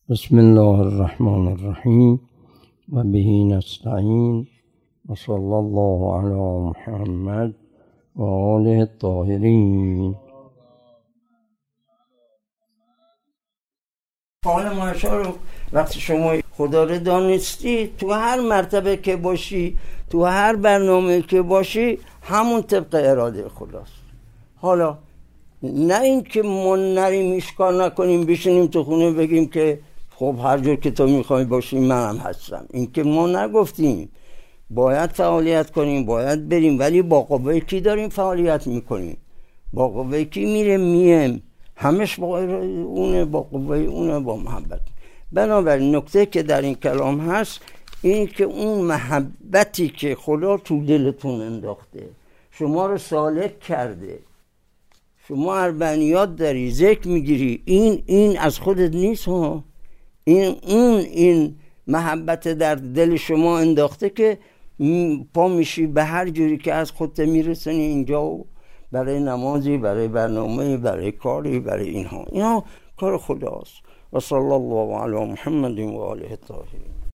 بسم الله الرحمن الرحیم و به نستعین و صلی الله علی محمد و آله الطاهرین. حال ماشا رو وقتی شما خدا رو دانستی، تو هر مرتبه که باشی، تو هر برنامه که باشی، همون طبق اراده خداست. حالا نه این که ما نریم اشکال نکنیم بشینیم تو خونه بگیم که خب هر جور که تو میخوای باشیم منم هستم. این که ما نگفتیم. باید فعالیت کنیم، باید بریم، ولی با قوه کی داریم فعالیت میکنیم؟ با قوه کی میم؟ همش با اونه، با قوه اونه، با محبت. بنابراین نکته که در این کلام هست این که اون محبتی که خدا تو دلتون انداخته، شما رو سالک کرده، شما اربعینیات داری، ذکر میگیری، این از خودت نیست ها. این محبت در دل شما انداخته که پا میشی به هر جوری که از خودت میرسنی اینجا، برای نمازی، برای برنامه، برای کاری، برای اینها کار خداست. و صلی الله علی محمد و آله الطاهرین.